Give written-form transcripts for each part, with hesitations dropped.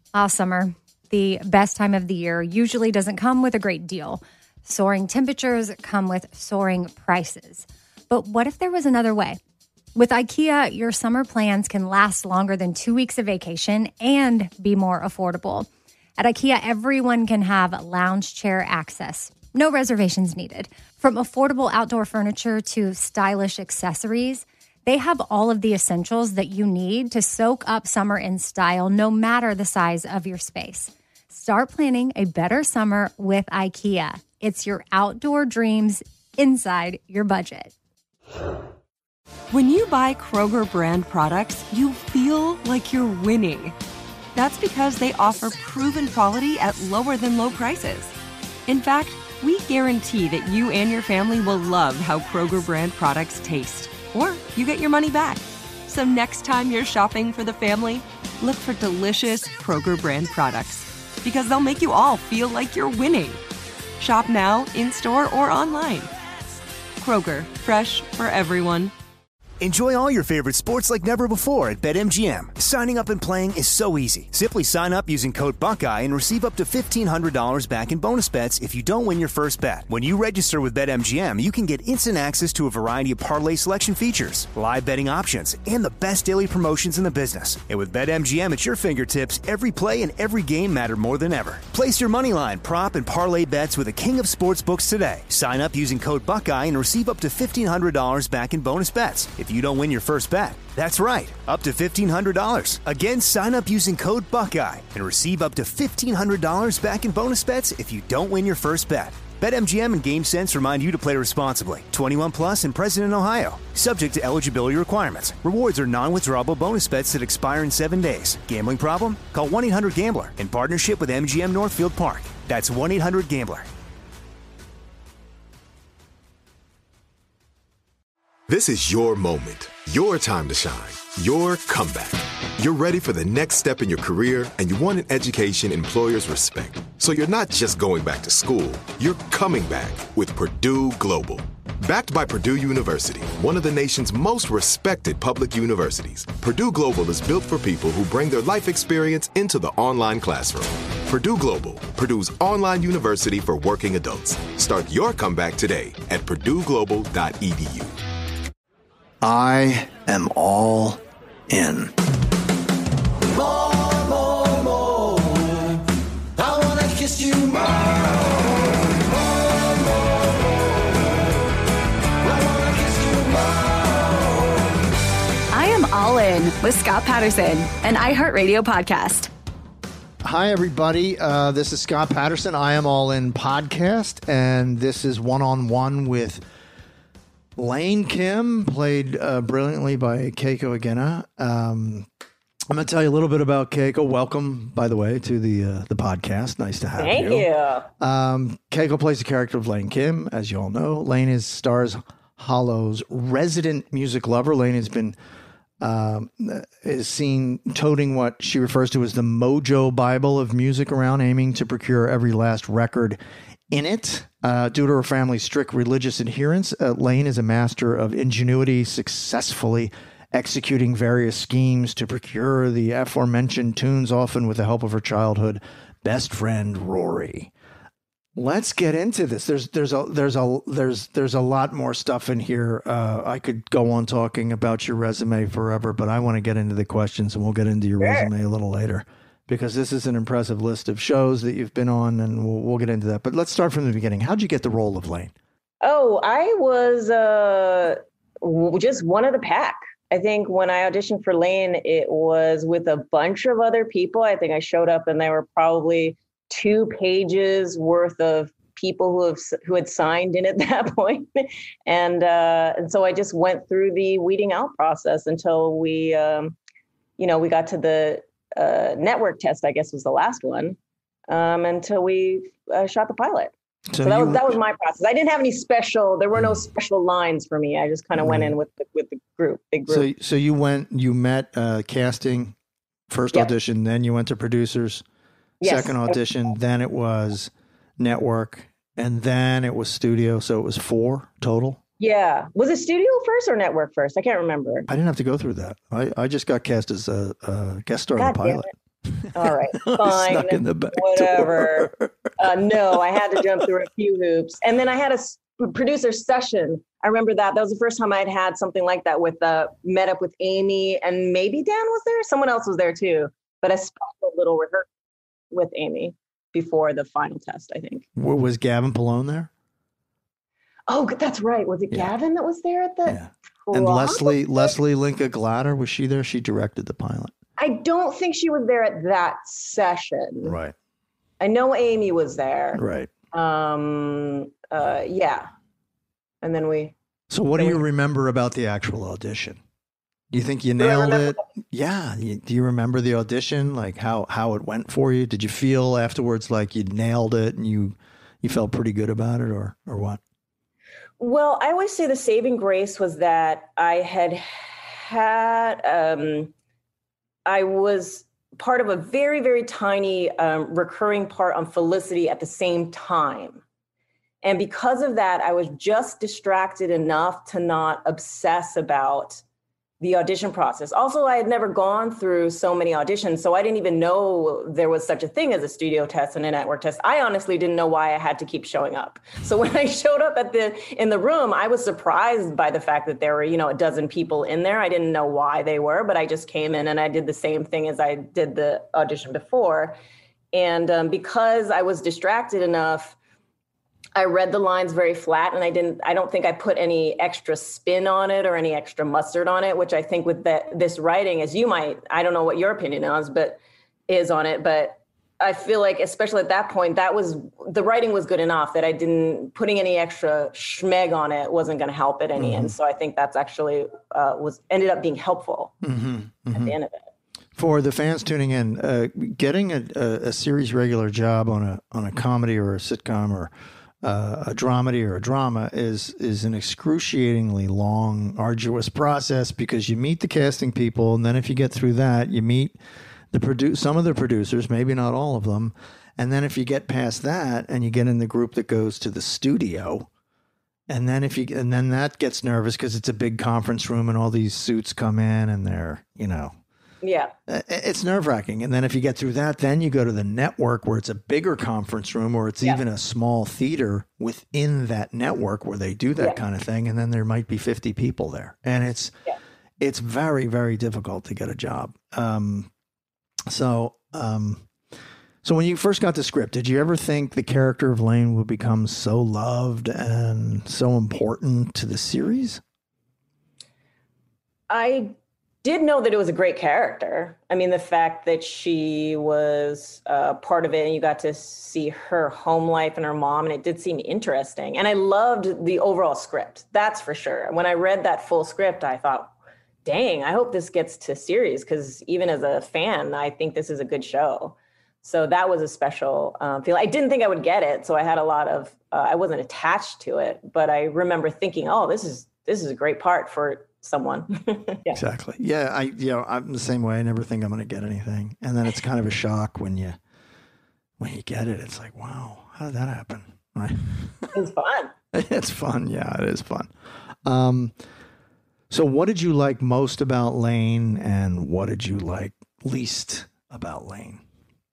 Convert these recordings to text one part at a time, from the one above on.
Summer, the best time of the year, usually doesn't come with a great deal. Soaring temperatures come with soaring prices. But what if there was another way? With IKEA, your summer plans can last longer than 2 weeks of vacation and be more affordable. At IKEA, everyone can have lounge chair access. No reservations needed. From affordable outdoor furniture to stylish accessories, they have all of the essentials that you need to soak up summer in style, no matter the size of your space. Start planning a better summer with IKEA. It's your outdoor dreams inside your budget. When you buy Kroger brand products, you feel like you're winning. That's because they offer proven quality at lower than low prices. In fact, we guarantee that you and your family will love how Kroger brand products taste, or you get your money back. So next time you're shopping for the family, look for delicious Kroger brand products, because they'll make you all feel like you're winning. Shop now, in-store, or online. Kroger, fresh for everyone. Enjoy all your favorite sports like never before at BetMGM. Signing up and playing is so easy. Simply sign up using code Buckeye and receive up to $1,500 back in bonus bets if you don't win your first bet. When you register with BetMGM, you can get instant access to a variety of parlay selection features, live betting options, and the best daily promotions in the business. And with BetMGM at your fingertips, every play and every game matter more than ever. Place your moneyline, prop, and parlay bets with the king of sportsbooks today. Sign up using code Buckeye and receive up to $1,500 back in bonus bets if you don't win your first bet. That's right, up to $1,500. Again, sign up using code Buckeye and receive up to $1,500 back in bonus bets if you don't win your first bet. BetMGM and GameSense remind you to play responsibly. 21 plus and present in Ohio. Subject to eligibility requirements. Rewards are non-withdrawable bonus bets that expire in 7 days. Gambling problem? Call 1-800-GAMBLER in partnership with MGM Northfield Park. That's 1-800-GAMBLER. This is your moment, your time to shine, your comeback. You're ready for the next step in your career, and you want an education employers respect. So you're not just going back to school, you're coming back with Purdue Global. Backed by Purdue University, one of the nation's most respected public universities, Purdue Global is built for people who bring their life experience into the online classroom. Purdue Global, Purdue's online university for working adults. Start your comeback today at purdueglobal.edu. I am all in. More, more, more. I wanna kiss you more. More, more, more. I wanna kiss you more. I am all in with Scott Patterson, an iHeartRadio podcast. Hi, everybody. This is Scott Patterson. I am all in podcast, and this is one-on-one with Lane Kim, played brilliantly by Keiko Agena. I'm going to tell you a little bit about Keiko. Welcome, by the way, to the podcast. Nice to have you. Thank you. Keiko plays the character of Lane Kim, as you all know. Lane is Stars Hollow's resident music lover. Lane has been is seen toting what she refers to as the Mojo Bible of music around, aiming to procure every last record in it. Due to her family's strict religious adherence, Lane is a master of ingenuity, successfully executing various schemes to procure the aforementioned tunes, often with the help of her childhood best friend Rory. Let's get into this. There's a lot more stuff in here. I could go on talking about your resume forever, but I want to get into the questions, and we'll get into your resume a little later, because this is an impressive list of shows that you've been on, and we'll get into that. But let's start from the beginning. How'd you get the role of Lane? Oh, I was just one of the pack. I think when I auditioned for Lane, it was with a bunch of other people. I think I showed up and there were probably 2 pages worth of people who had signed in at that point. And so I just went through the weeding out process until we got to the network test, I guess was the last one, until we shot the pilot. So that was my process. I didn't have any there were no special lines for me. I just kind of went in with the big group. So you met casting, first audition, then you went to producers, second audition, then it was network, and then it was studio. So it was 4 total. Yeah. Was it studio first or network first? I can't remember. I didn't have to go through that. I just got cast as a guest star in the pilot. All right, fine, Snuck in the back whatever. door. No, I had to jump through a few hoops. And then I had a producer session. I remember that. That was the first time I'd had something like that with met up with Amy, and maybe Dan was there. Someone else was there too. But a special little rehearsal with Amy before the final test, I think. Was Gavin Polone there? Oh, that's right. Was it Gavin that was there at the? Yeah. And Leslie Linka Glatter, was she there? She directed the pilot. I don't think she was there at that session. Right. I know Amy was there. Right. Yeah. And then So what do you remember about the actual audition? Do you think you nailed it? Yeah. Do you remember the audition? Like how it went for you? Did you feel afterwards like you nailed it and you felt pretty good about it or what? Well, I always say the saving grace was that I was part of a very, very tiny recurring part on Felicity at the same time. And because of that, I was just distracted enough to not obsess about the audition process. Also, I had never gone through so many auditions, so I didn't even know there was such a thing as a studio test and a network test. I honestly didn't know why I had to keep showing up. So when I showed up in the room, I was surprised by the fact that there were, a dozen people in there. I didn't know why they were, but I just came in and I did the same thing as I did the audition before. And because I was distracted enough, I read the lines very flat, and I don't think I put any extra spin on it or any extra mustard on it, which I think with this writing, as you might, I don't know what your opinion is on it, but I feel like, especially at that point, the writing was good enough that putting any extra schmeg on it wasn't going to help at any end. So I think that's actually ended up being helpful at the end of it. For the fans tuning in, getting a series regular job on a comedy or a sitcom or a dramedy or a drama is an excruciatingly long, arduous process, because you meet the casting people, and then if you get through that, you meet some of the producers, maybe not all of them, and then if you get past that and you get in the group that goes to the studio, and then that gets nervous because it's a big conference room and all these suits come in and they're Yeah. It's nerve-wracking. And then if you get through that, then you go to the network where it's a bigger conference room, or it's even a small theater within that network where they do that kind of thing. And then there might be 50 people there. And it's very, very difficult to get a job. So when you first got the script, did you ever think the character of Lane would become so loved and so important to the series? I did know that it was a great character. I mean, the fact that she was part of it and you got to see her home life and her mom, and it did seem interesting. And I loved the overall script, that's for sure. When I read that full script, I thought, dang, I hope this gets to series, because even as a fan, I think this is a good show. So that was a special feel. I didn't think I would get it, so I had a lot of, I wasn't attached to it, but I remember thinking, oh, this is a great part for someone. Exactly. Yeah. I'm the same way. I never think I'm going to get anything. And then it's kind of a shock when you get it. It's like, wow, how did that happen? It's fun. It's fun. Yeah, it is fun. So what did you like most about Lane, and what did you like least about Lane?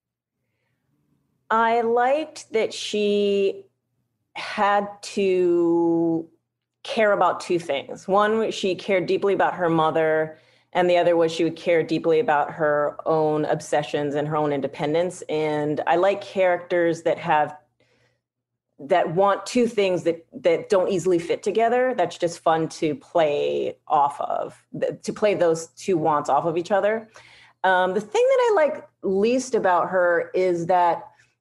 I liked that she had to care about two things. One, she cared deeply about her mother, and the other was she would care deeply about her own obsessions and her own independence. And I like characters that want two things that don't easily fit together. That's just fun to play off of, to play those two wants off of each other. The thing that I like least about her is that,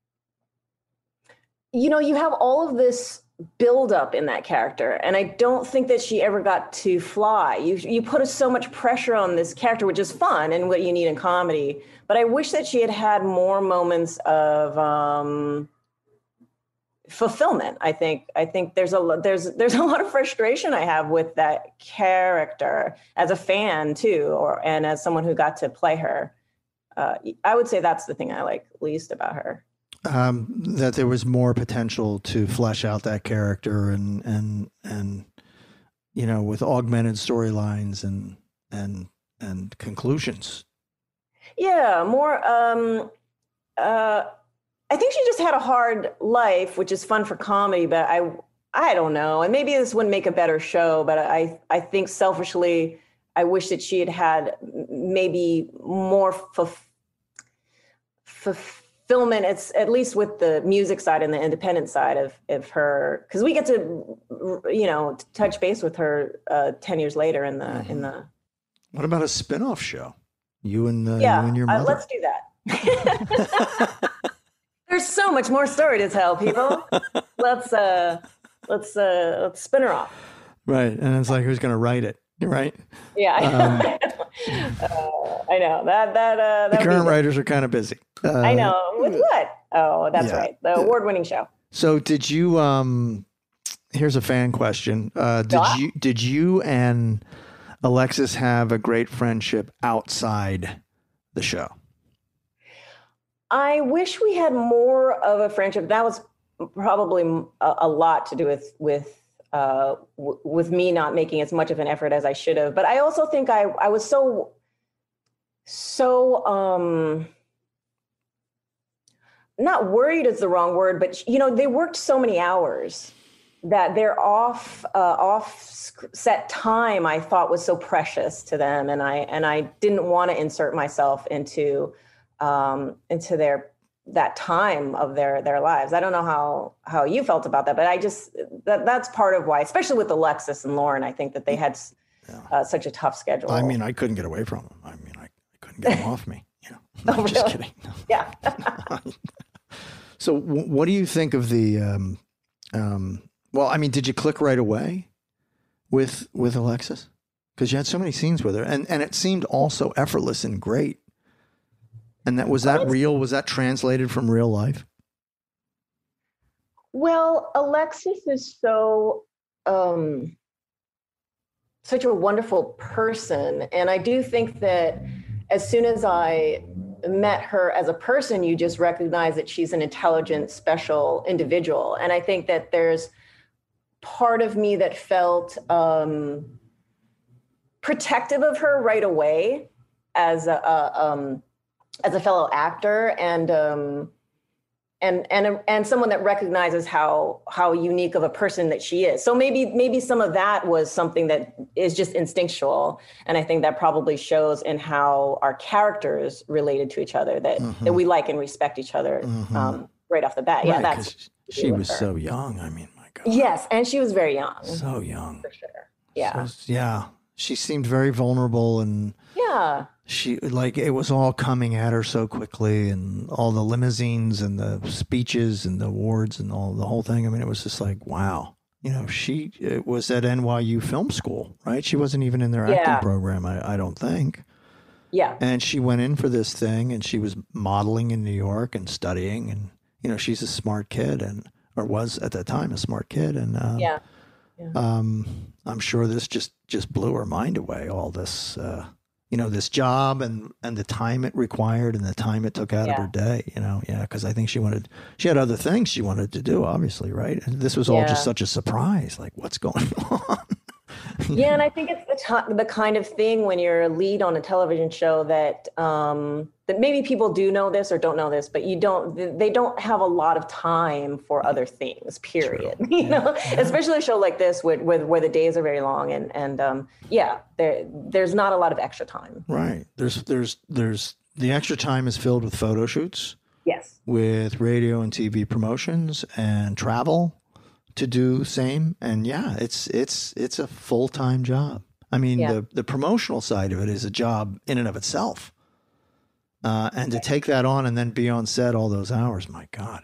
you have all of this build up in that character, and I don't think that she ever got to fly. You put so much pressure on this character, which is fun and what you need in comedy, but I wish that she had more moments of fulfillment. I think there's a lot of frustration I have with that character as a fan too, and as someone who got to play her. I would say that's the thing I like least about her. That there was more potential to flesh out that character and with augmented storylines and conclusions. Yeah, more. I think she just had a hard life, which is fun for comedy. But I don't know. And maybe this wouldn't make a better show. But I think selfishly, I wish that she had maybe more fulfillment. It's at least with the music side and the independent side of her, because we get to, touch base with her 10 years later in the. What about a spin-off show? You and your mother. Let's do that. There's so much more story to tell, people. Let's spin her off. Right, and it's like, who's going to write it? Right? Yeah, I know that. The current writers are kind of busy. I know. With what? Oh, that's right. The award-winning show. So, did you? Here's a fan question. Did you and Alexis have a great friendship outside the show? I wish we had more of a friendship. That was probably a lot to do with me not making as much of an effort as I should have. But I also think I was so not worried is the wrong word, but they worked so many hours that their off set time I thought was so precious to them, and I didn't want to insert myself into that time of their lives. I don't know how you felt about that, but I just that's part of why, especially with Alexis and Lauren, I think that they had such a tough schedule. I mean, I couldn't get away from them. I mean, I couldn't get them off me. No, Oh, just really? kidding. No. Yeah. So, what do you think of the? Well, I mean, did you click right away with Alexis? Because you had so many scenes with her, and it seemed also effortless and great. And was that real? Was that translated from real life? Well, Alexis is such a wonderful person. And I do think that as soon as I met her as a person, you just recognize that she's an intelligent, special individual. And I think that there's part of me that felt protective of her right away as a fellow actor and someone that recognizes how unique of a person that she is. So maybe some of that was something that is just instinctual. And I think that probably shows in how our characters related to each other, that we like and respect each other right off the bat. Right, Yeah, that's she was so young. I mean, my God. Yes, and she was very young. So young. For sure. Yeah. Yeah. She seemed very vulnerable, and Yeah. she, like, it was all coming at her so quickly, and all the limousines and the speeches and the awards and the whole thing. I mean, it was just like, wow. She was at NYU Film School, right? She wasn't even in their acting program, I don't think. Yeah. And she went in for this thing, and she was modeling in New York and studying, and she's a smart kid, or was at that time a smart kid, and I'm sure this just blew her mind away. All this, this job and the time it required and the time it took out of her day. Because I think she had other things she wanted to do, obviously, right? And this was all just such a surprise. Like, what's going on? Yeah, and I think it's the kind of thing when you're a lead on a television show that that maybe people do know this or don't know this, but they don't have a lot of time for other things, period. Especially a show like this where the days are very long and there's not a lot of extra time. Right. There's the extra time is filled with photo shoots. Yes. With radio and TV promotions and travel to do same. And it's a full-time job. I mean, the promotional side of it is a job in and of itself. And to take that on and then be on set all those hours, my God.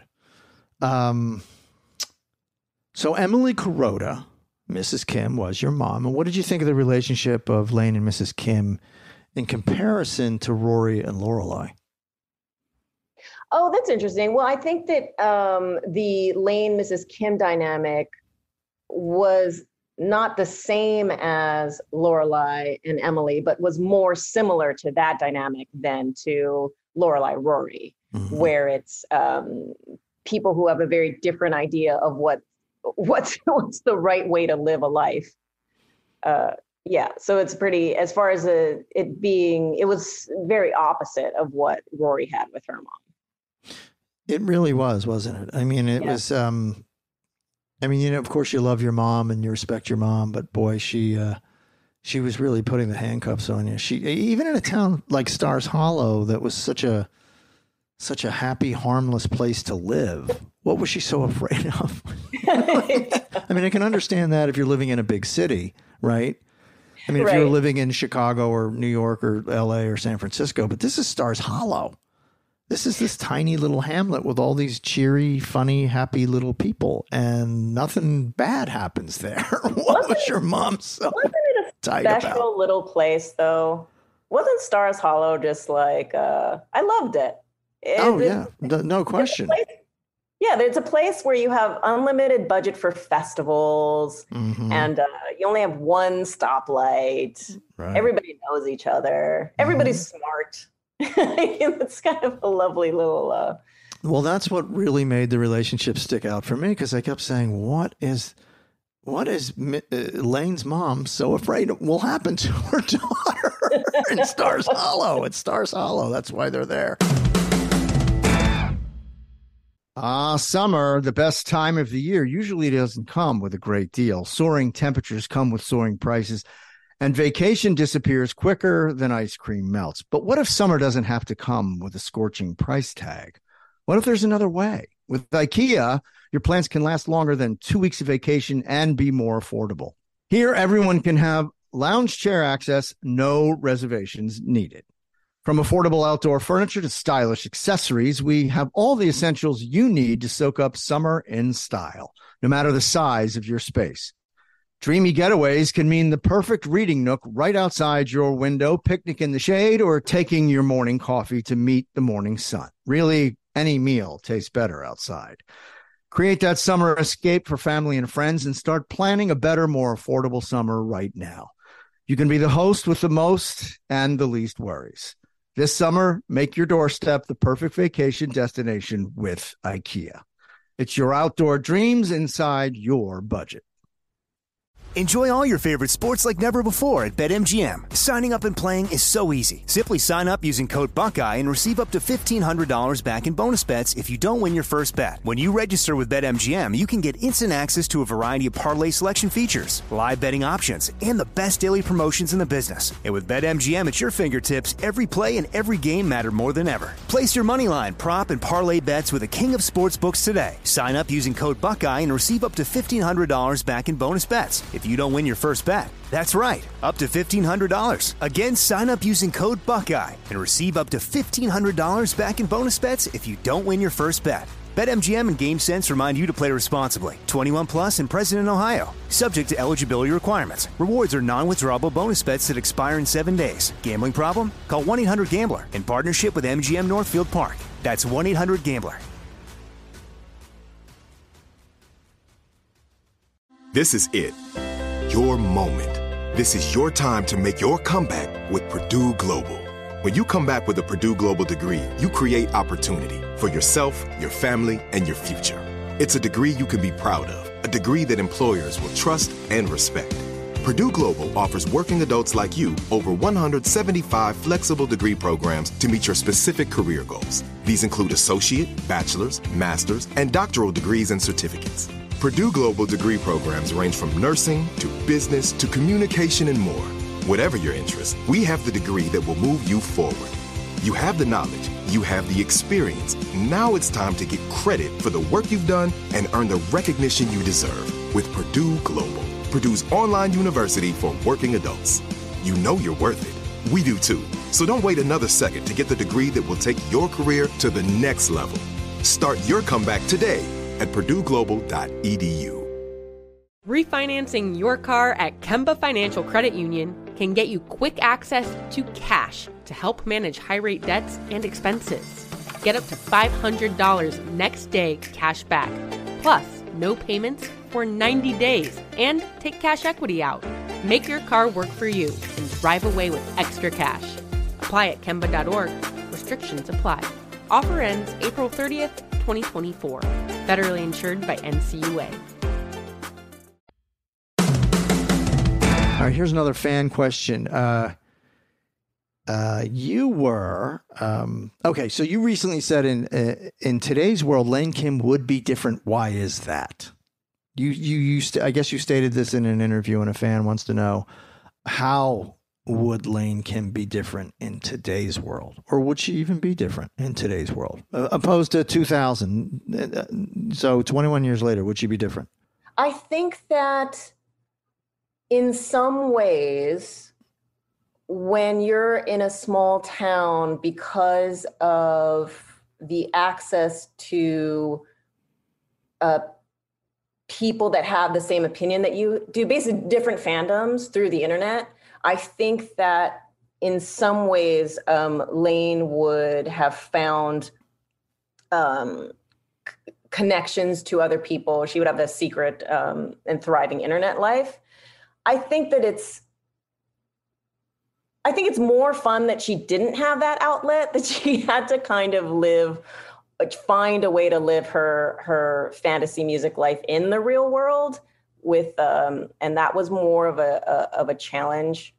So Emily Kuroda, Mrs. Kim, was your mom. And what did you think of the relationship of Lane and Mrs. Kim in comparison to Rory and Lorelai? Oh, that's interesting. Well, I think that the Lane Mrs. Kim dynamic was not the same as Lorelai and Emily, but was more similar to that dynamic than to Lorelai Rory, where it's people who have a very different idea of what's the right way to live a life Yeah, so it's pretty, as far as it was very opposite of what Rory had with her mom. It really was, wasn't it? I mean, it was, I mean, you know, of course you love your mom and you respect your mom, but boy, she was really putting the handcuffs on you. She, even in a town like Stars Hollow, that was such a happy, harmless place to live. What was she so afraid of? I mean, I can understand that if you're living in a big city, right? I mean, if you're living in Chicago or New York or LA or San Francisco, but this is Stars Hollow. This is this tiny little hamlet with all these cheery, funny, happy little people, and nothing bad happens there. What was your mom so tight about? Special little place, though. Wasn't Stars Hollow just like, I loved it. No question. Yeah, there's a place where you have unlimited budget for festivals, and you only have one stoplight. Right. Everybody knows each other. Everybody's smart. It's kind of a lovely little... Well, that's what really made the relationship stick out for me, because I kept saying, what is Lane's mom so afraid will happen to her daughter in Stars Hollow? It's Stars Hollow. That's why they're there. Summer, the best time of the year, usually doesn't come with a great deal. Soaring temperatures come with soaring prices, and vacation disappears quicker than ice cream melts. But what if summer doesn't have to come with a scorching price tag? What if there's another way? With IKEA, your plans can last longer than 2 weeks of vacation and be more affordable. Here, everyone can have lounge chair access, no reservations needed. From affordable outdoor furniture to stylish accessories, we have all the essentials you need to soak up summer in style, no matter the size of your space. Dreamy getaways can mean the perfect reading nook right outside your window, picnic in the shade, or taking your morning coffee to meet the morning sun. Really, any meal tastes better outside. Create that summer escape for family and friends and start planning a better, more affordable summer right now. You can be the host with the most and the least worries. This summer, make your doorstep the perfect vacation destination with IKEA. It's your outdoor dreams inside your budget. Enjoy all your favorite sports like never before at BetMGM. Signing up and playing is so easy. Simply sign up using code Buckeye and receive up to $1,500 back in bonus bets if you don't win your first bet. When you register with BetMGM, you can get instant access to a variety of parlay selection features, live betting options, and the best daily promotions in the business. And with BetMGM at your fingertips, every play and every game matter more than ever. Place your moneyline, prop, and parlay bets with the king of sportsbooks today. Sign up using code Buckeye and receive up to $1,500 back in bonus bets if you don't win your first bet. That's right, up to $1,500. Again, sign up using code Buckeye and receive up to $1,500 back in bonus bets if you don't win your first bet. BetMGM and GameSense remind you to play responsibly. 21 plus and present in Ohio. Subject to eligibility requirements. Rewards are non-withdrawable bonus bets that expire in 7 days. Gambling problem? Call 1-800-GAMBLER in partnership with MGM Northfield Park. That's 1-800-GAMBLER. This is it. Your moment. This is your time to make your comeback with Purdue Global. When you come back with a Purdue Global degree, you create opportunity for yourself, your family, and your future. It's a degree you can be proud of, a degree that employers will trust and respect. Purdue Global offers working adults like you over 175 flexible degree programs to meet your specific career goals. These include associate, bachelor's, master's, and doctoral degrees and certificates. Purdue Global degree programs range from nursing to business to communication and more. Whatever your interest, we have the degree that will move you forward. You have the knowledge, you have the experience. Now it's time to get credit for the work you've done and earn the recognition you deserve with Purdue Global, Purdue's online university for working adults. You know you're worth it. We do too. So don't wait another second to get the degree that will take your career to the next level. Start your comeback today at purdueglobal.edu. Refinancing your car at Kemba Financial Credit Union can get you quick access to cash to help manage high-rate debts and expenses. Get up to $500 next day cash back, plus no payments for 90 days, and take cash equity out. Make your car work for you and drive away with extra cash. Apply at Kemba.org. Restrictions apply. Offer ends April 30th, 2024. Federally insured by NCUA. All right, here's another fan question. You were okay. So you recently said in today's world, Lane Kim would be different. Why is that? I guess you stated this in an interview, and a fan wants to know, how would Lane Kim be different in today's world, or would she even be different in today's world, opposed to 2000? So 21 years later, would she be different? I think that in some ways, when you're in a small town, because of the access to people that have the same opinion that you do, basically different fandoms through the internet, I think that in some ways, Lane would have found connections to other people. She would have a secret and thriving internet life. I think it's more fun that she didn't have that outlet, that she had to kind of find a way to live her fantasy music life in the real world with, and that was more of a challenge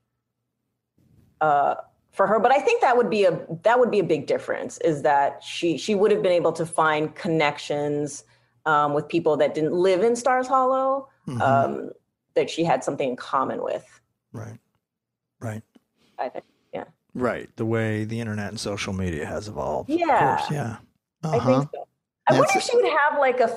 for her. But I think that would be a big difference, is that she would have been able to find connections with people that didn't live in Stars Hollow, that she had something in common with. Right. I think, yeah. Right. The way the internet and social media has evolved. Yeah. Of course, yeah. I think so. I wonder if she would have like a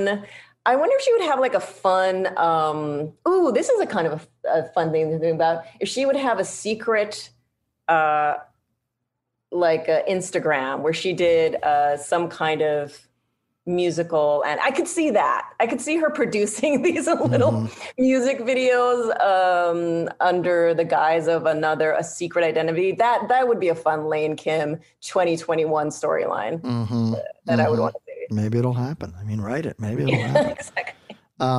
fun, this is a kind of a fun thing to think about. If she would have a secret, like Instagram, where she did some kind of musical, and I could see that. I could see her producing these little music videos under the guise of a secret identity. That would be a fun Lane Kim 2021 storyline that I would want to see. Maybe it'll happen. I mean, write it. Maybe it'll happen. Exactly.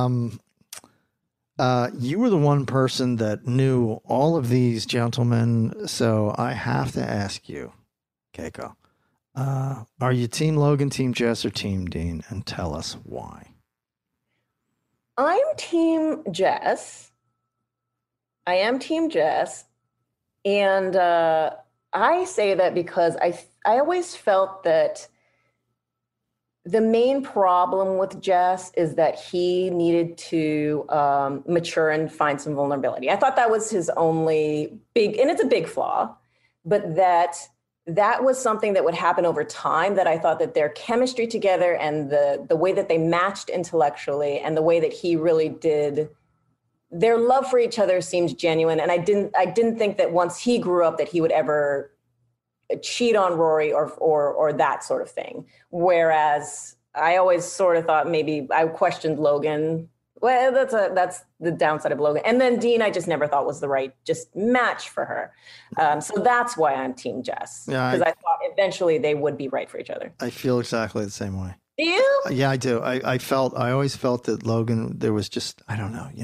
You were the one person that knew all of these gentlemen, so I have to ask you, Keiko. Are you Team Logan, Team Jess, or Team Dean? And tell us why. I'm Team Jess. I am Team Jess. And I say that because I always felt that the main problem with Jess is that he needed to mature and find some vulnerability. I thought that was his only big, and it's a big flaw, but that was something that would happen over time, that I thought that their chemistry together and the way that they matched intellectually and the way that he really did, their love for each other seems genuine. And I didn't think that once he grew up that he would ever cheat on Rory or that sort of thing. Whereas I always sort of thought maybe I questioned Logan. Well, that's the downside of Logan. And then Dean, I just never thought was the right just match for her. So that's why I'm Team Jess. Because I thought eventually they would be right for each other. I feel exactly the same way. Do you? Yeah, I do. I always felt that Logan, there was just, I don't know,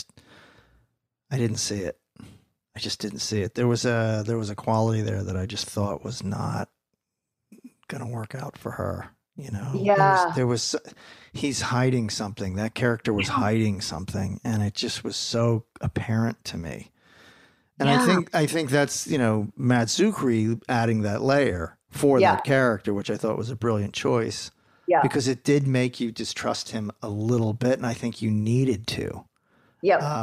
I didn't see it. I just didn't see it. There was a quality there that I just thought was not going to work out for her. Yeah. There was he's hiding something. That character was hiding something, and it just was so apparent to me. And I think that's, Matt Zuckery adding that layer for that character, which I thought was a brilliant choice. Yeah. Because it did make you distrust him a little bit, and I think you needed to. Yeah.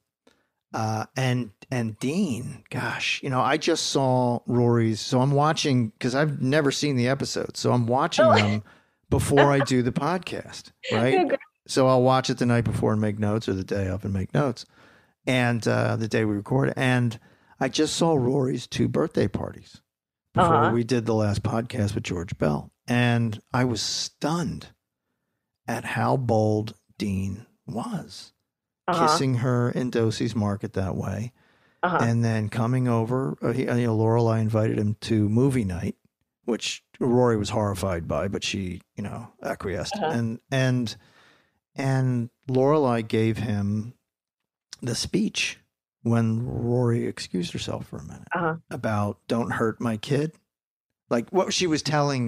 And Dean, gosh, I just saw Rory's, so I'm watching, because I've never seen the episode, so I'm watching them before I do the podcast, right? So I'll watch it the night before and make notes, or the day of and make notes, and the day we record. And I just saw Rory's 2 birthday parties before we did the last podcast with George Bell, and I was stunned at how bold Dean was. Kissing her in Dosey's Market that way. And then coming over, Lorelai invited him to movie night, which Rory was horrified by, but she, acquiesced. And Lorelai gave him the speech when Rory excused herself for a minute about "don't hurt my kid." Like what she was telling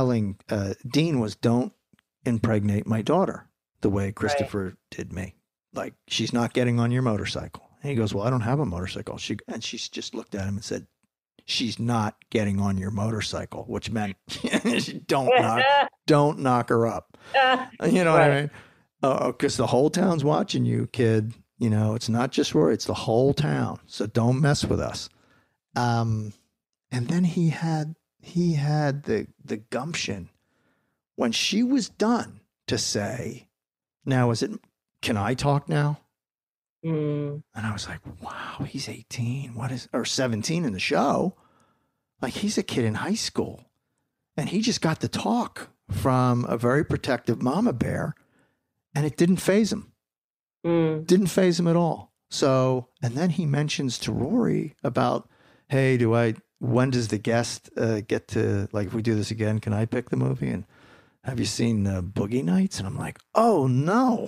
Dean was, "Don't impregnate my daughter the way Christopher did me." like, she's not getting on your motorcycle. And he goes, well, I don't have a motorcycle. She just looked at him and said, she's not getting on your motorcycle, which meant don't knock her up. You know what I mean? Because the whole town's watching you, kid. You know, it's not just Rory, it's the whole town. So don't mess with us. And then he had the gumption when she was done to say, now, can I talk now? And I was like, wow, he's 18. Or 17 in the show. Like, he's a kid in high school. And he just got the talk from a very protective mama bear, and it didn't faze him. Didn't faze him at all. So, and then he mentions to Rory about, hey, when does the guest get to, like, if we do this again, can I pick the movie? And have you seen Boogie Nights? And I'm like, oh no.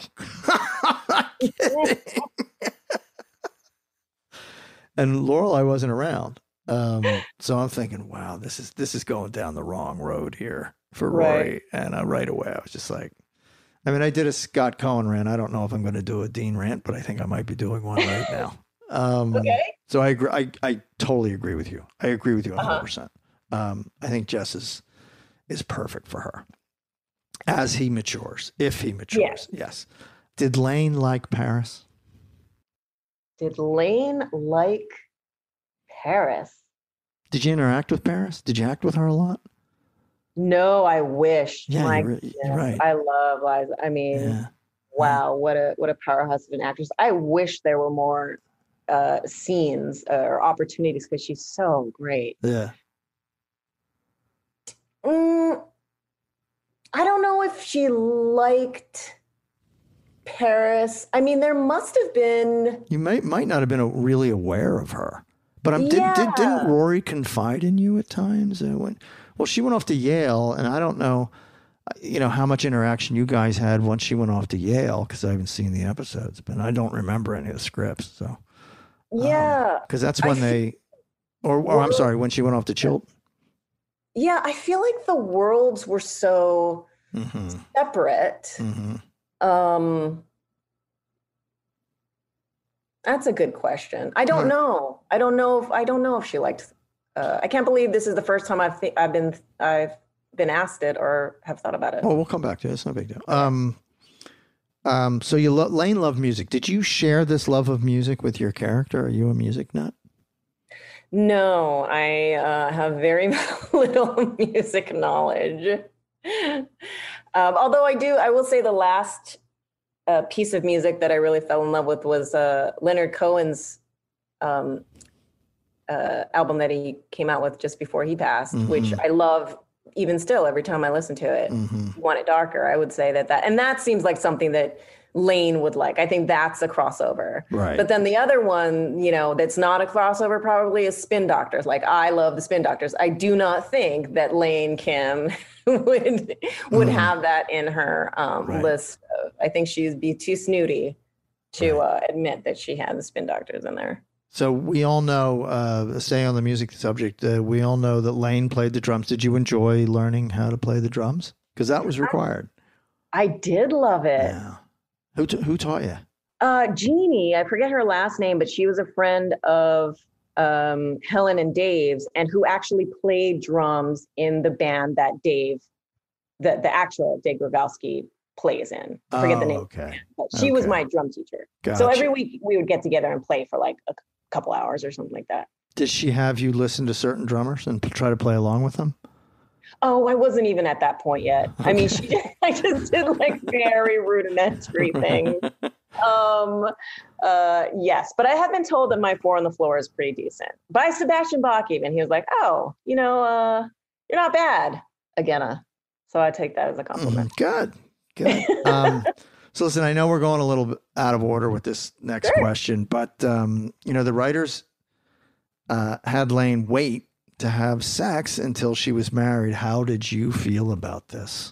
And Lorelai wasn't around. So I'm thinking, wow, this is going down the wrong road here for Rory. And right away I was just like, I mean, I did a Scott Cohen rant. I don't know if I'm going to do a Dean rant, but I think I might be doing one right now. Okay. So I agree. I totally agree with you. I agree with you 100%. I think Jess is perfect for her as he matures, if he matures. Yes. Did Lane like Paris? Did Lane like Paris? Did you interact with Paris? Did you act with her a lot? No, I wish. Yeah, you're right. I love Liza. I mean, wow, what a powerhouse of an actress. I wish there were more scenes or opportunities because she's so great. Yeah. I don't know if she liked Paris. I mean, there must have been. You might not have been really aware of her, but didn't Rory confide in you at times? Well, she went off to Yale, and I don't know, how much interaction you guys had once she went off to Yale, because I haven't seen the episodes, but I don't remember any of the scripts. So because that's when I'm sorry, when she went off to Chilton. Yeah, I feel like the worlds were so separate. That's a good question. I don't know. I don't know if she liked. I can't believe this is the first time I've been asked it or have thought about it. Well, we'll come back to it. It's no big deal. So Lane loved music. Did you share this love of music with your character? Are you a music nut? No, I have very little music knowledge. Although I will say the last piece of music that I really fell in love with was Leonard Cohen's album that he came out with just before he passed, which I love even still every time I listen to it. Want It Darker, I would say that and that seems like something that Lane would like. I think that's a crossover. Right. But then the other one, that's not a crossover probably is Spin Doctors. Like, I love the Spin Doctors. I do not think that Lane Kim would have that in her list. I think she'd be too snooty to admit that she had the Spin Doctors in there. So we all know, staying on the music subject, we all know that Lane played the drums. Did you enjoy learning how to play the drums? Because that was required. I did love it. Yeah. Who taught you? Jeannie, I forget her last name, but she was a friend of Helen and Dave's, and who actually played drums in the band that Dave, the actual Dave Grabowski, plays in. I forget the name. Okay. But she was my drum teacher. Gotcha. So every week we would get together and play for like a couple hours or something like that. Did she have you listen to certain drummers and try to play along with them? Oh, I wasn't even at that point yet. Okay. I mean, I just did like very rudimentary things. Yes, but I have been told that my 4 on the Floor is pretty decent by Sebastian Bach. Even he was like, "Oh, you're not bad, Again." So I take that as a compliment. Good. So listen, I know we're going a little bit out of order with this next question, but the writers had Lane wait to have sex until she was married. How did you feel about this?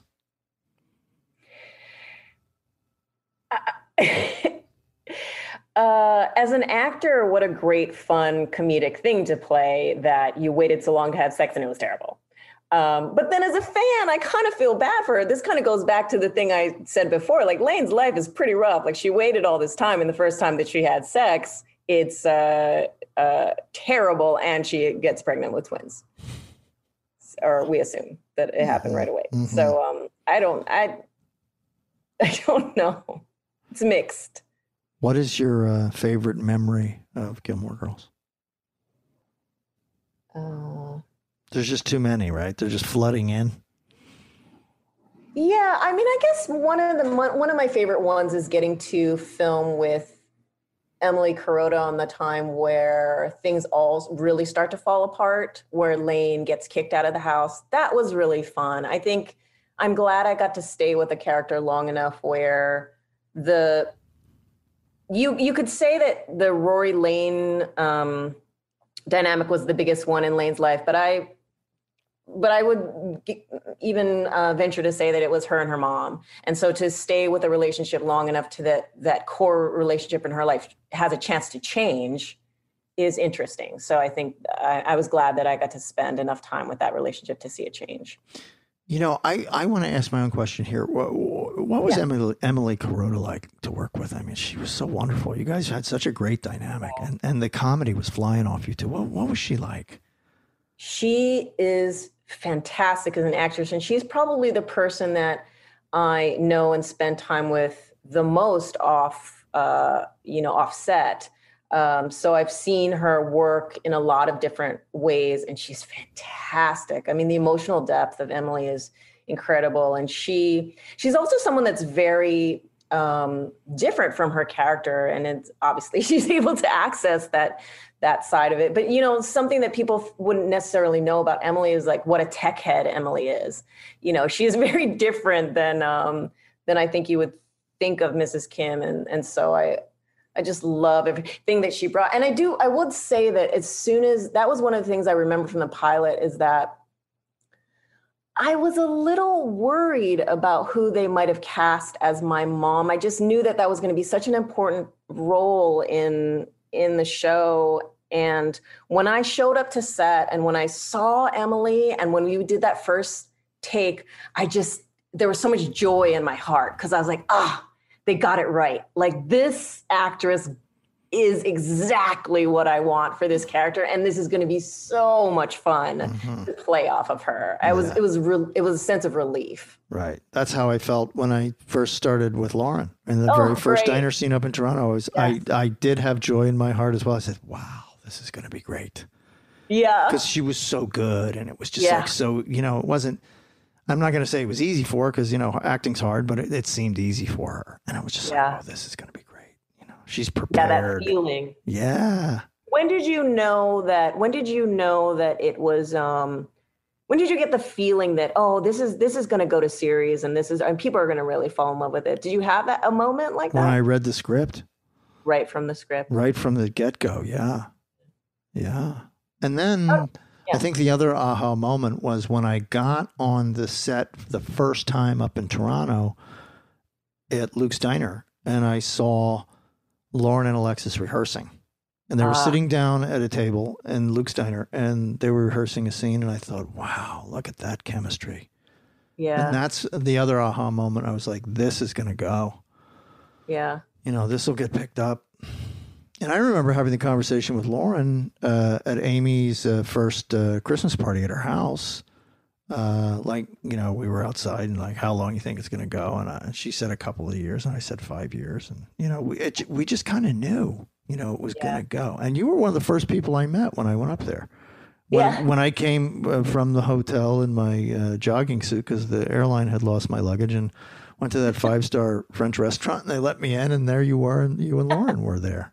As an actor, what a great, fun, comedic thing to play that you waited so long to have sex and it was terrible. But then as a fan, I kind of feel bad for her. This kind of goes back to the thing I said before. Like Lane's life is pretty rough. Like she waited all this time, and the first time that she had sex, it's terrible, and she gets pregnant with twins. Or we assume that it happened right away. Mm-hmm. So I don't know. It's mixed. What is your favorite memory of Gilmore Girls? There's just too many, right? They're just flooding in. Yeah, I mean, I guess one of my favorite ones is getting to film with Emily Kuroda on the time where things all really start to fall apart, where Lane gets kicked out of the house. That was really fun. I think I'm glad I got to stay with the character long enough where you could say that the Rory Lane dynamic was the biggest one in Lane's life, but I would even venture to say that it was her and her mom. And so to stay with a relationship long enough to that core relationship in her life has a chance to change is interesting. So I think I was glad that I got to spend enough time with that relationship to see it change. You know, I want to ask my own question here. What was Emily Kuroda like to work with? I mean, she was so wonderful. You guys had such a great dynamic, and the comedy was flying off you too. What was she like? She is fantastic as an actress, and she's probably the person that I know and spend time with the most off set. So I've seen her work in a lot of different ways, and she's fantastic. I mean, the emotional depth of Emily is incredible, and she's also someone that's very different from her character, and it's obviously she's able to access that side of it. But, you know, something that people wouldn't necessarily know about Emily is like what a tech head Emily is. You know, she is very different than I think you would think of Mrs. Kim. And so I just love everything that she brought. And I would say that as soon as that was one of the things I remember from the pilot is that I was a little worried about who they might have cast as my mom. I just knew that was going to be such an important role in the show. And when I showed up to set and when I saw Emily and when we did that first take, there was so much joy in my heart because I was like, they got it right. Like this actress is exactly what I want for this character. And this is going to be so much fun to play off of her. It was a sense of relief. Right. That's how I felt when I first started with Lauren in the very first diner scene up in Toronto. I did have joy in my heart as well. I said, wow, this is going to be great. Yeah. Because she was so good. And it was just like, so, you know, it wasn't, I'm not going to say it was easy for her because, you know, acting's hard, but it seemed easy for her. And I was just like, oh, this is going to be great. You know, she's prepared. Yeah, that feeling. Yeah. When did you know that it was, when did you get the feeling that, oh, this is going to go to series and people are going to really fall in love with it? Did you have a moment like that? When I read the script. Right from the script. Right from the get-go. Yeah. Yeah. And then I think the other aha moment was when I got on the set the first time up in Toronto at Luke's Diner and I saw Lauren and Alexis rehearsing. And they were sitting down at a table in Luke's Diner and they were rehearsing a scene. And I thought, wow, look at that chemistry. Yeah. And that's the other aha moment. I was like, this is going to go. Yeah. You know, this will get picked up. And I remember having the conversation with Lauren at Amy's first Christmas party at her house. Like, you know, we were outside and like, how long you think it's going to go? And she said a couple of years and I said 5 years. And, you know, we just kind of knew, you know, it was going to go. And you were one of the first people I met when I went up there. When I came from the hotel in my jogging suit because the airline had lost my luggage and went to that 5-star French restaurant and they let me in and there you were and you and Lauren were there.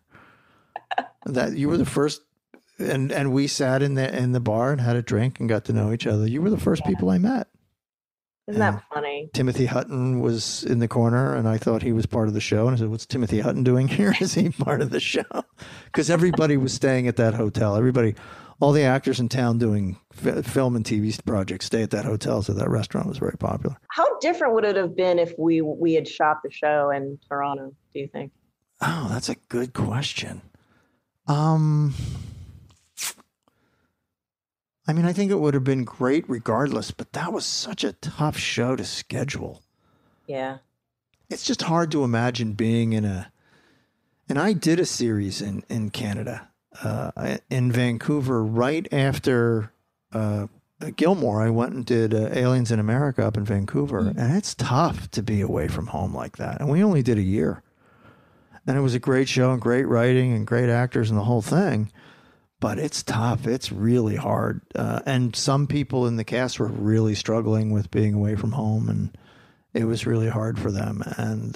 That you were the first, and we sat in the bar and had a drink and got to know each other. You were the first people I met. Isn't that funny? Timothy Hutton was in the corner, and I thought he was part of the show. And I said, "What's Timothy Hutton doing here? Is he part of the show?" Because everybody was staying at that hotel. All the actors in town doing film and TV projects stay at that hotel. So that restaurant was very popular. How different would it have been if we had shot the show in Toronto? Do you think? Oh, that's a good question. I mean, I think it would have been great regardless, but that was such a tough show to schedule. Yeah. It's just hard to imagine being in and I did a series in Canada, in Vancouver, right after Gilmore. I went and did Aliens in America up in Vancouver, and it's tough to be away from home like that. And we only did a year. And it was a great show and great writing and great actors and the whole thing. But it's tough. It's really hard. And some people in the cast were really struggling with being away from home, and it was really hard for them. And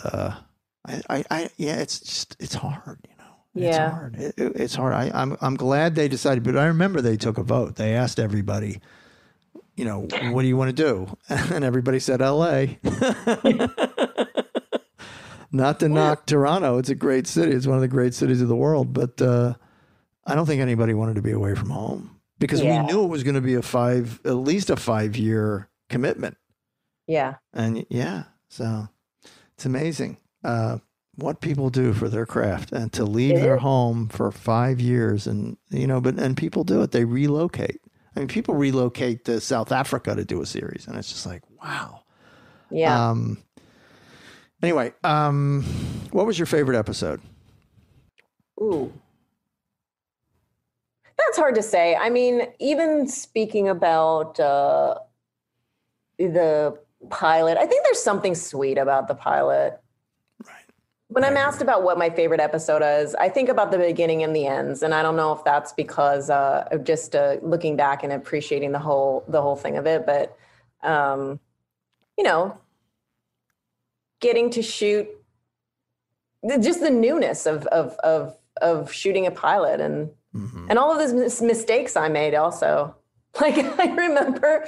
it's hard, you know. It's hard. It's hard. I'm glad they decided, but I remember they took a vote. They asked everybody, you know, what do you want to do? And everybody said LA. Not to knock Toronto. It's a great city. It's one of the great cities of the world. But I don't think anybody wanted to be away from home because we knew it was going to be at least a 5-year commitment. Yeah. And so it's amazing what people do for their craft and to leave their home for 5 years. And, you know, and people do it. They relocate. I mean, people relocate to South Africa to do a series, and it's just like, wow. Yeah. Anyway, what was your favorite episode? Ooh. That's hard to say. I mean, even speaking about the pilot, I think there's something sweet about the pilot. Right. When I'm asked about what my favorite episode is, I think about the beginning and the ends. And I don't know if that's because of just looking back and appreciating the whole thing of it. But, you know, getting to shoot just the newness of shooting a pilot and all of those mistakes I made also. Like I remember,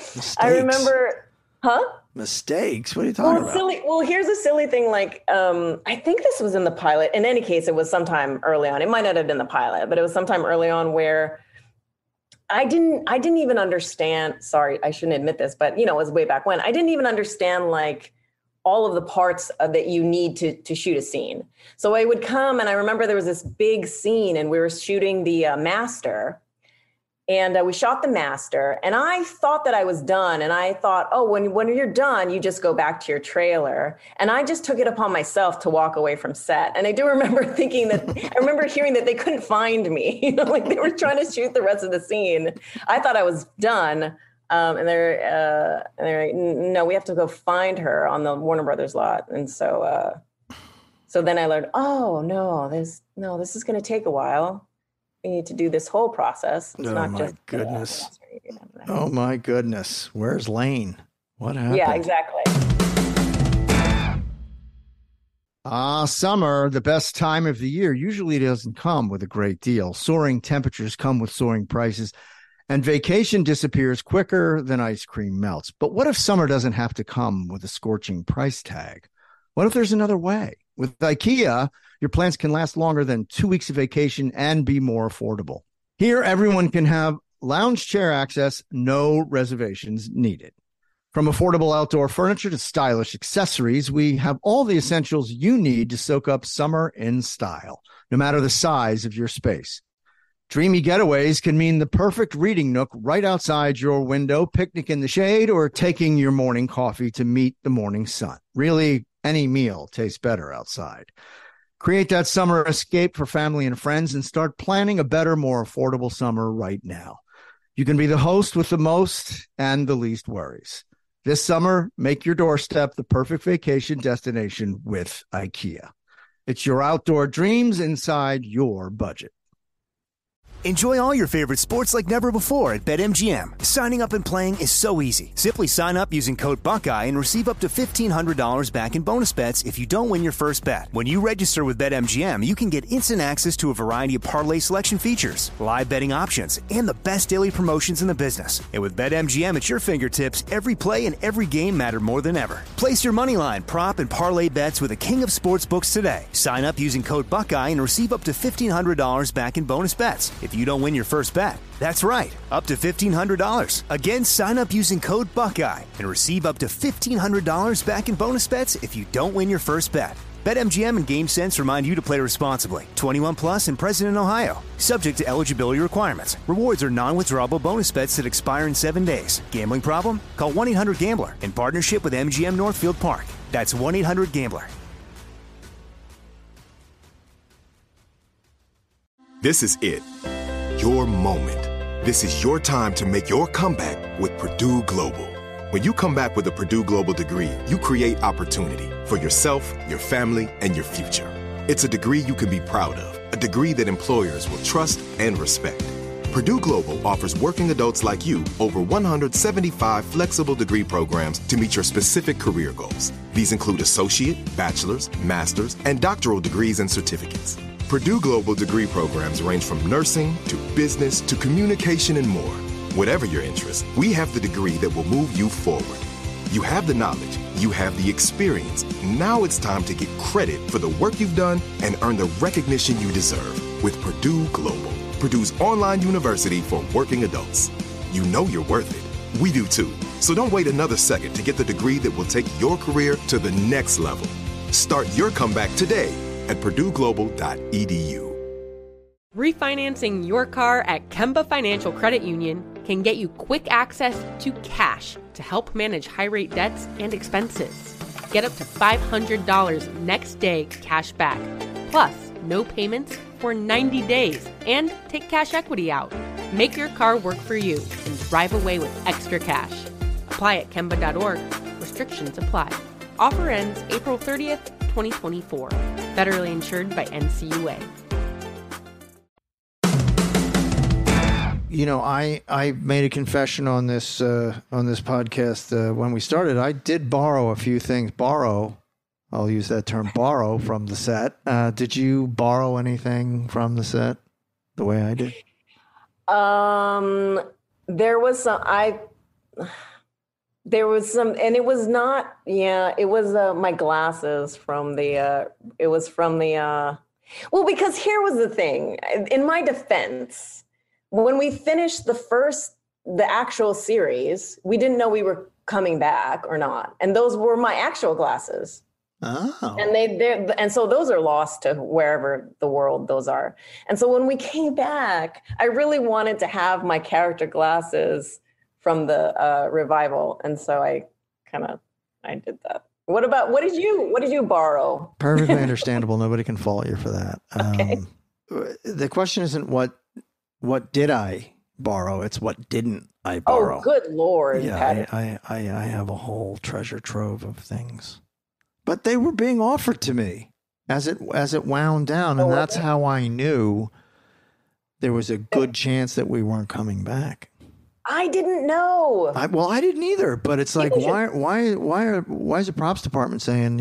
Mistakes? What are you talking about? Silly. Well, here's a silly thing. Like, I think this was in the pilot. In any case, it was sometime early on. It might not have been the pilot, but it was sometime early on where I didn't even understand. Sorry, I shouldn't admit this, but you know, it was way back when. I didn't even understand like all of the parts that you need to shoot a scene. So I would come, and I remember there was this big scene, and we were shooting the master. And we shot the master, and I thought that I was done. And I thought, oh, when you're done, you just go back to your trailer. And I just took it upon myself to walk away from set. And I do remember thinking that, I remember hearing that they couldn't find me, you know, like they were trying to shoot the rest of the scene. I thought I was done. And they're like, no, we have to go find her on the Warner Brothers lot. And so then I learned, oh no, this is going to take a while. We need to do this whole process. It's not just goodness. Oh my goodness. Where's Lane? What happened? Yeah, exactly. Summer, the best time of the year, usually doesn't come with a great deal. Soaring temperatures come with soaring prices, and vacation disappears quicker than ice cream melts. But what if summer doesn't have to come with a scorching price tag? What if there's another way? With IKEA, your plans can last longer than 2 weeks of vacation and be more affordable. Here, everyone can have lounge chair access, no reservations needed. From affordable outdoor furniture to stylish accessories, we have all the essentials you need to soak up summer in style, no matter the size of your space. Dreamy getaways can mean the perfect reading nook right outside your window, picnic in the shade, or taking your morning coffee to meet the morning sun. Really, any meal tastes better outside. Create that summer escape for family and friends and start planning a better, more affordable summer right now. You can be the host with the most and the least worries. This summer, make your doorstep the perfect vacation destination with IKEA. It's your outdoor dreams inside your budget. Enjoy all your favorite sports like never before at BetMGM. Signing up and playing is so easy. Simply sign up using code Buckeye and receive up to $1,500 back in bonus bets if you don't win your first bet. When you register with BetMGM, you can get instant access to a variety of parlay selection features, live betting options, and the best daily promotions in the business. And with BetMGM at your fingertips, every play and every game matter more than ever. Place your moneyline, prop, and parlay bets with the king of sportsbooks today. Sign up using code Buckeye and receive up to $1,500 back in bonus bets if you don't win your first bet. That's right, up to $1,500. Again, sign up using code Buckeye and receive up to $1,500 back in bonus bets if you don't win your first bet. BetMGM and GameSense remind you to play responsibly. 21 plus and present in Ohio. Subject to eligibility requirements. Rewards are non-withdrawable bonus bets that expire in 7 days. Gambling problem? Call 1-800-GAMBLER in partnership with MGM Northfield Park. That's 1-800-GAMBLER. This is it. Your moment. This is your time to make your comeback with Purdue Global. When you come back with a Purdue Global degree, you create opportunity for yourself, your family, and your future. It's a degree you can be proud of, a degree that employers will trust and respect. Purdue Global offers working adults like you over 175 flexible degree programs to meet your specific career goals. These include associate, bachelor's, master's, and doctoral degrees and certificates. Purdue Global degree programs range from nursing to business to communication and more. Whatever your interest, we have the degree that will move you forward. You have the knowledge, you have the experience. Now it's time to get credit for the work you've done and earn the recognition you deserve with Purdue Global, Purdue's online university for working adults. You know you're worth it. We do too. So don't wait another second to get the degree that will take your career to the next level. Start your comeback today at purdueglobal.edu. Refinancing your car at Kemba Financial Credit Union can get you quick access to cash to help manage high-rate debts and expenses. Get up to $500 next day cash back, plus no payments for 90 days, and take cash equity out. Make your car work for you and drive away with extra cash. Apply at Kemba.org. Restrictions apply. Offer ends April 30th, 2024. Federally insured by NCUA. You know, I made a confession on this podcast when we started. I did borrow a few things. I'll use that term, borrow from the set. Did you borrow anything from the set the way I did? There was some, and it was not, it was my glasses from well, because here was the thing. In my defense, when we finished the actual series, we didn't know we were coming back or not. And those were my actual glasses. Oh. And so those are lost to wherever the world those are. And so when we came back, I really wanted to have my character glasses from the revival. And so I did that. What did you borrow? Perfectly understandable. Nobody can fault you for that. Okay. The question isn't what did I borrow? It's what didn't I borrow? Oh, good Lord. Yeah, I have a whole treasure trove of things, but they were being offered to me as it wound down, and that's how I knew there was a good chance that we weren't coming back. I didn't know. I didn't either. But it's like, why is the props department saying,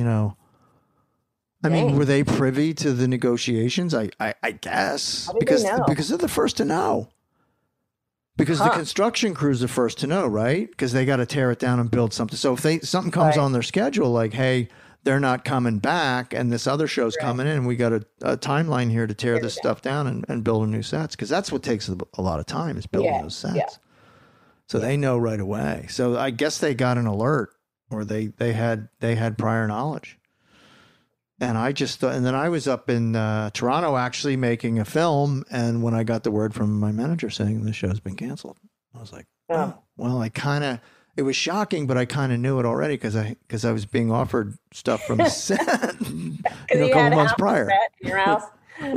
I mean, were they privy to the negotiations? I guess because they're the first to know. Because the construction crew's the first to know, right? Because they got to tear it down and build something. So if something comes on their schedule, like, hey, they're not coming back, and this other show's coming in, we got a timeline here to tear this stuff down and build a new sets, because that's what takes a lot of time is building those sets. Yeah. So they know right away. So I guess they got an alert, or they had prior knowledge. And I just thought, and then I was up in Toronto actually making a film, and when I got the word from my manager saying the show's been canceled, I was like, oh, well, it was shocking, but I kind of knew it already because I was being offered stuff from the set, a couple months prior. In your house.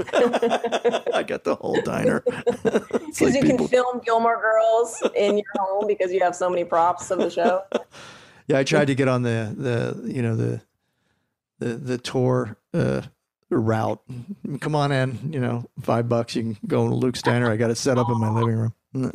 I got the whole diner. Because like you can film Gilmore Girls in your home because you have so many props of the show. Yeah, I tried to get on the tour route. Come on in, $5 you can go to Luke's Diner. I got it set up in my living room.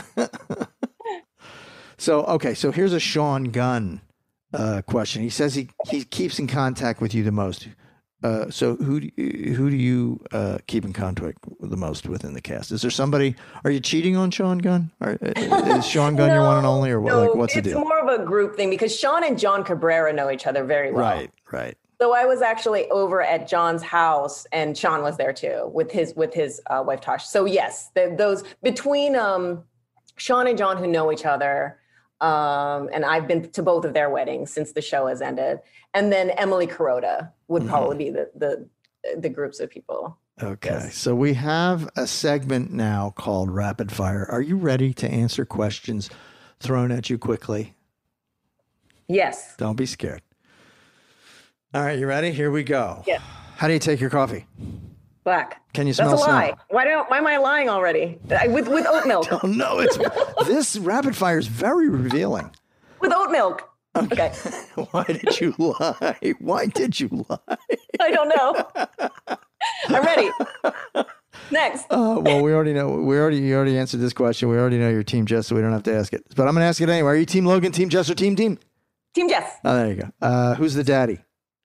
So here's a Sean Gunn question. He says he keeps in contact with you the most. So who do you keep in contact with the most within the cast? Is there somebody? Are you cheating on Sean Gunn? Is Sean Gunn your one and only, or what? No, what's the deal? It's more of a group thing because Sean and John Cabrera know each other very well. Right. So I was actually over at John's house, and Sean was there too with his wife Tosh. So yes, those between Sean and John who know each other. And I've been to both of their weddings since the show has ended. And then Emily Kuroda would probably be the groups of people. Okay. Yes. So we have a segment now called Rapid Fire. Are you ready to answer questions thrown at you quickly? Yes. Don't be scared. All right, you ready? Here we go. Yes. How do you take your coffee? Black. Can you smell That's a snow? lie. Why am I lying already? With oat milk. Oh no, this rapid fire is very revealing. With oat milk. Okay. Why did you lie? Why did you lie? I don't know. I'm ready. Next. Well, we already know. You already answered this question. We already know you're Team Jess, so we don't have to ask it. But I'm going to ask it anyway. Are you Team Logan, Team Jess, or Team? Team Jess. Oh, there you go. Who's the daddy?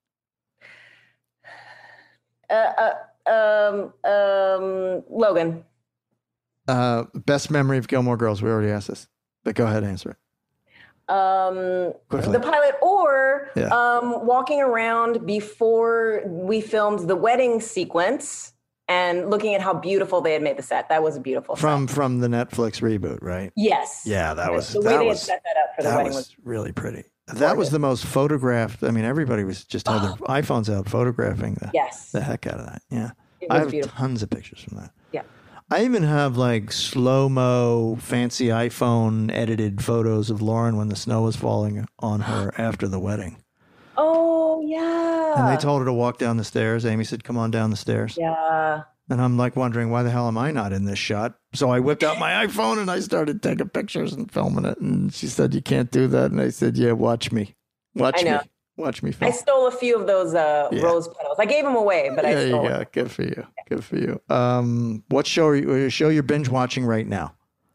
Logan. Best memory of Gilmore Girls. We already asked this, but go ahead and answer it. Quickly. The pilot, or Yeah. walking around before we filmed the wedding sequence and looking at how beautiful they had made the set. That was a beautiful set. From the Netflix reboot, right? Yes. Yeah, that was the way they had set that up for the that wedding was really pretty. That was the most photographed. I mean, everybody was just had their iPhones out photographing the heck out of that. Yeah, It I was have beautiful. tons of pictures from that. Yeah. I even have like slow-mo, fancy iPhone edited photos of Lauren when the snow was falling on her after the wedding. Oh yeah. And they told her to walk down the stairs. Amy said, "Come on down the stairs." Yeah. And I'm like wondering, why the hell am I not in this shot? So I whipped out my iPhone and I started taking pictures and filming it. And she said, "You can't do that." And I said, "Yeah, watch me. Watch I know. me. Watch me film." I stole a few of those rose petals. I gave them away, but I There you stole go. them. Good for you. Good for you. What show you're binge watching right now?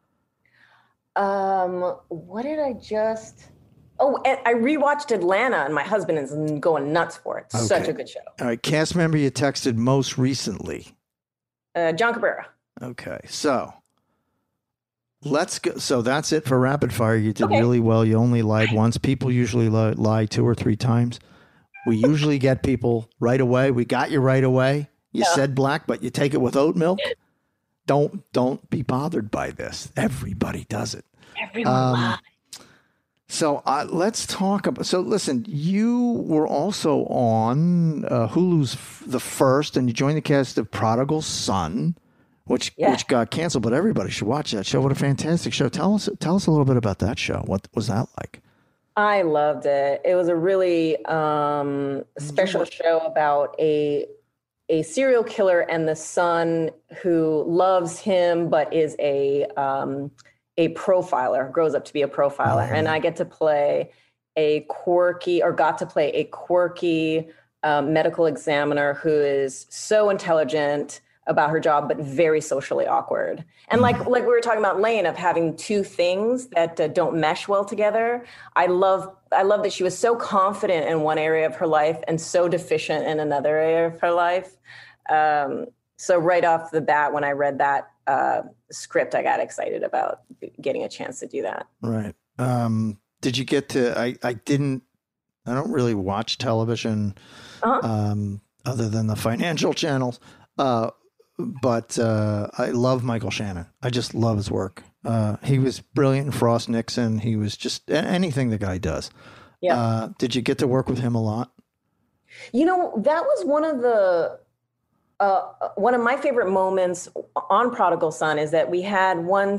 What did I just? Oh, and I rewatched Atlanta, and my husband is going nuts for it. Such Okay. a good show. All right, cast member you texted most recently. John Cabrera. Okay, so let's go. So that's it for rapid fire. You did Okay. really well. You only lied once. People usually lie 2 or 3 times. We usually get people right away. We got you right away. You said black, but you take it with oat milk. Don't be bothered by this. Everybody does it. Everyone lied. So let's talk about. So listen, you were also on Hulu's The First, and you joined the cast of Prodigal Son, which got canceled. But everybody should watch that show. What a fantastic show! Tell us a little bit about that show. What was that like? I loved it. It was a really special show about a serial killer and the son who loves him, but is a profiler, grows up to be a profiler. And I got to play a quirky medical examiner who is so intelligent about her job, but very socially awkward. And like we were talking about Lane, of having two things that don't mesh well together. I love that she was so confident in one area of her life and so deficient in another area of her life. So right off the bat, when I read that script, I got excited about getting a chance to do that. Right. Did you get to? I don't really watch television, other than the financial channels. But I love Michael Shannon. I just love his work. He was brilliant in Frost Nixon. He was just anything the guy does. Yeah. Did you get to work with him a lot? You know, that was one of my favorite moments on Prodigal Son, is that we had one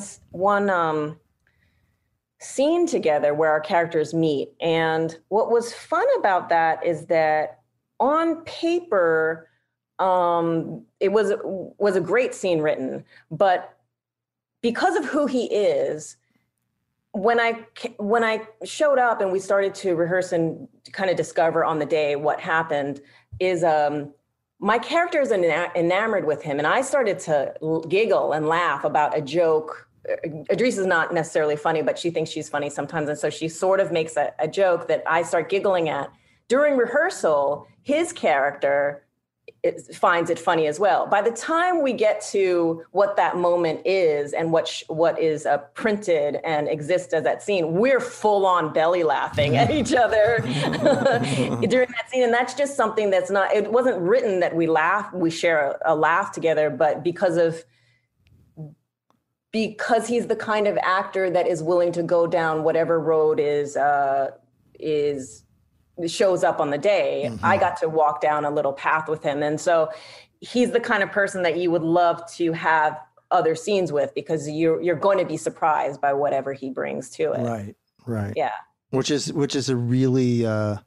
scene together where our characters meet. And what was fun about that is that on paper, it was a great scene written, but because of who he is, when I showed up and we started to rehearse and kind of discover on the day what happened, is my character is enamored with him, and I started to giggle and laugh about a joke. Idris is not necessarily funny, but she thinks she's funny sometimes, and so she sort of makes a joke that I start giggling at. During rehearsal, his character finds it funny as well. By the time we get to what that moment is and what is printed and exists as that scene, we're full on belly laughing at each other during that scene. And that's just something that's not, it wasn't written that we share a laugh together, but because of because he's the kind of actor that is willing to go down whatever road shows up on the day. I got to walk down a little path with him. And so he's the kind of person that you would love to have other scenes with, because you're going to be surprised by whatever he brings to it. Right. Yeah. Which is a really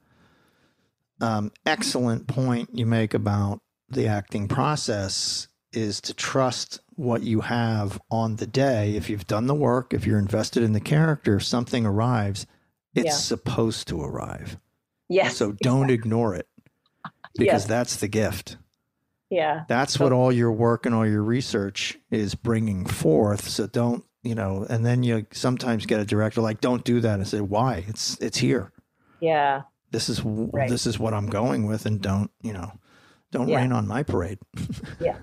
excellent point you make about the acting process, is to trust what you have on the day. If you've done the work, if you're invested in the character, if something arrives, it's supposed to arrive. Yes. So don't ignore it, because that's the gift. Yeah. That's what all your work and all your research is bringing forth. So don't, and then you sometimes get a director like, don't do that. And say, why? It's here. Yeah. This is what I'm going with, and don't rain on my parade. Yeah.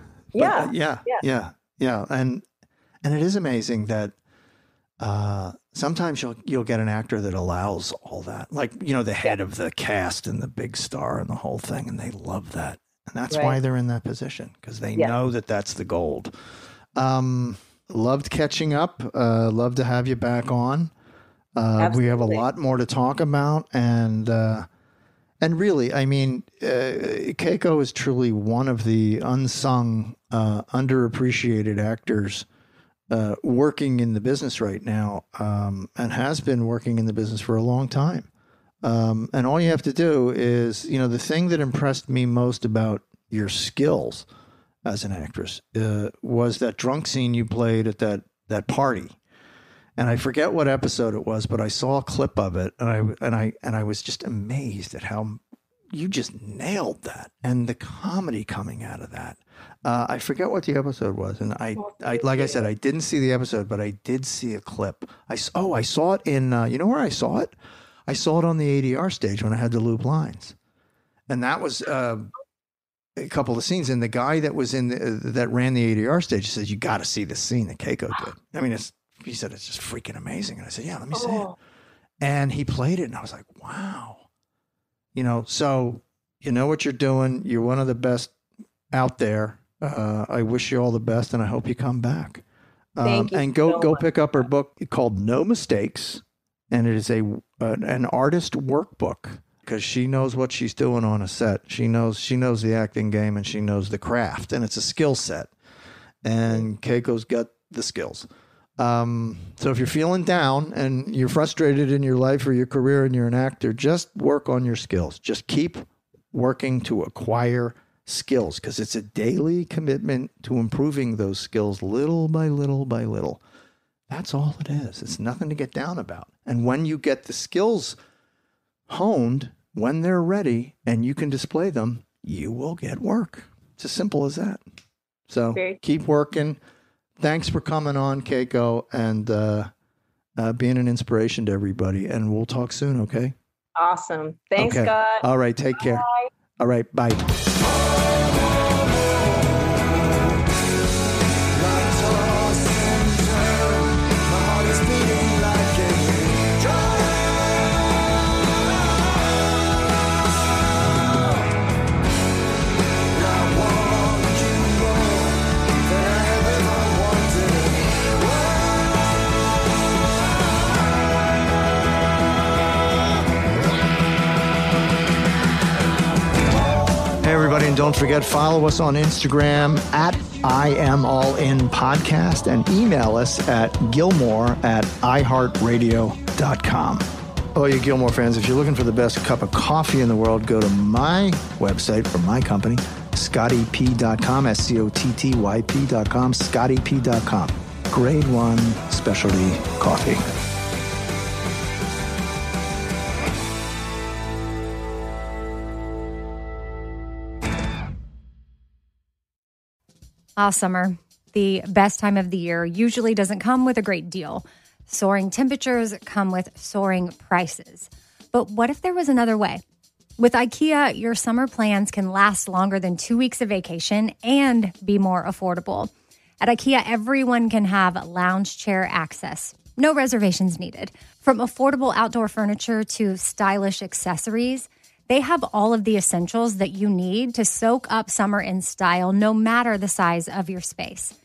Yeah. And it is amazing that sometimes you'll get an actor that allows all that, like, the head of the cast and the big star and the whole thing, and they love that. And that's why they're in that position, because they know that that's the gold. Loved catching up. Love to have you back on. We have a lot more to talk about. And really, I mean, Keiko is truly one of the unsung, underappreciated actors working in the business right now, and has been working in the business for a long time. And all you have to do is, the thing that impressed me most about your skills as an actress was that drunk scene you played at that party. And I forget what episode it was, but I saw a clip of it, and I was just amazed at how you just nailed that, and the comedy coming out of that. I forget what the episode was, and I like I said, I didn't see the episode, but I did see a clip. I saw it in you know where I saw it? I saw it on the ADR stage when I had to loop lines, and that was a couple of scenes. And the guy that was that ran the ADR stage says, "You got to see this scene that Keiko did." I mean, he said it's just freaking amazing, and I said, "Yeah, let me see it." And he played it, and I was like, "Wow." So you know what you're doing. You're one of the best out there. I wish you all the best, and I hope you come back. Thank you. And go pick up her book called No Mistakes, and it is an artist workbook, because she knows what she's doing on a set. She knows the acting game, and she knows the craft, and it's a skill set. And Keiko's got the skills. So if you're feeling down and you're frustrated in your life or your career and you're an actor, just work on your skills. Just keep working to acquire skills, because it's a daily commitment to improving those skills little by little by little. That's all it is. It's nothing to get down about. And when you get the skills honed, when they're ready and you can display them, you will get work. It's as simple as that. So keep working. Thanks for coming on, Keiko, and being an inspiration to everybody. And we'll talk soon, okay? Awesome. Thanks, okay. Scott. All right, take care. Bye. All right, bye. Hey, everybody, and don't forget, follow us on Instagram at IamAllInPodcast, and email us at Gilmore@iHeartRadio.com. Oh, you Gilmore fans, if you're looking for the best cup of coffee in the world, go to my website for my company, ScottyP.com, SCOTTYP.com, ScottyP.com. Grade 1 specialty coffee. Summer, the best time of the year, usually doesn't come with a great deal. Soaring temperatures come with soaring prices. But what if there was another way? With IKEA, your summer plans can last longer than 2 weeks of vacation and be more affordable. At IKEA, everyone can have lounge chair access. No reservations needed. From affordable outdoor furniture to stylish accessories, they have all of the essentials that you need to soak up summer in style, no matter the size of your space.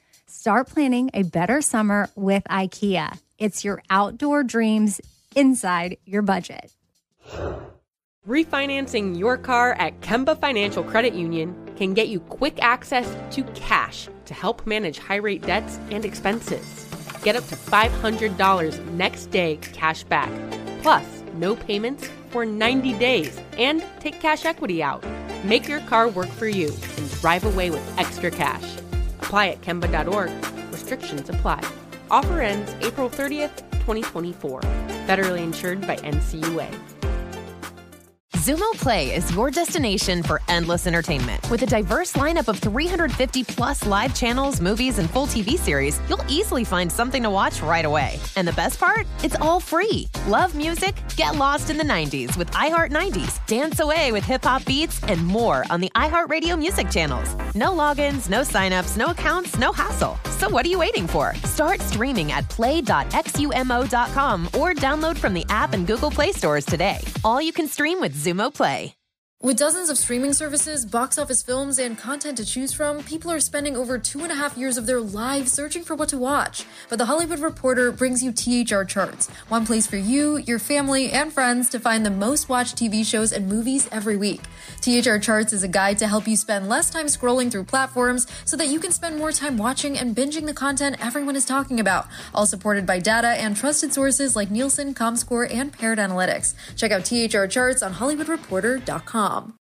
Start planning a better summer with IKEA. It's your outdoor dreams inside your budget. Refinancing your car at Kemba Financial Credit Union can get you quick access to cash to help manage high-rate debts and expenses. Get up to $500 next day cash back, plus no payments for 90 days, and take cash equity out. Make your car work for you and drive away with extra cash. Apply at Kemba.org. Restrictions apply. Offer ends April 30th, 2024. Federally insured by NCUA. Xumo Play is your destination for endless entertainment. With a diverse lineup of 350 plus live channels, movies, and full TV series, you'll easily find something to watch right away. And the best part? It's all free. Love music? Get lost in the 90s with iHeart 90s, dance away with hip-hop beats, and more on the iHeartRadio music channels. No logins, no signups, no accounts, no hassle. So what are you waiting for? Start streaming at play.xumo.com or download from the app and Google Play stores today. All you can stream with Xumo Play. With dozens of streaming services, box office films, and content to choose from, people are spending over 2.5 years of their lives searching for what to watch. But The Hollywood Reporter brings you THR Charts, one place for you, your family, and friends to find the most watched TV shows and movies every week. THR Charts is a guide to help you spend less time scrolling through platforms so that you can spend more time watching and binging the content everyone is talking about, all supported by data and trusted sources like Nielsen, Comscore, and Paired Analytics. Check out THR Charts on HollywoodReporter.com.